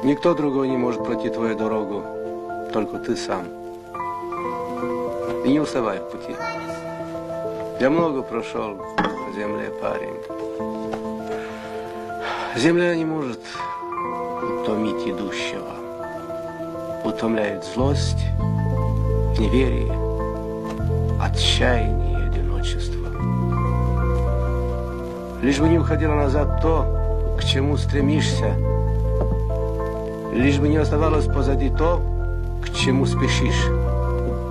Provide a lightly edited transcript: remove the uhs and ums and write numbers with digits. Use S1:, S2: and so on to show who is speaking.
S1: Никто другой не может пройти твою дорогу, только ты сам. И не уставай в пути. Я много прошел по земле, парень. Земля не может утомить идущего. Утомляет злость, неверие, отчаяние и одиночество. Лишь бы не уходило назад то, к чему стремишься. Лишь бы не оставалось позади то, к чему спешишь.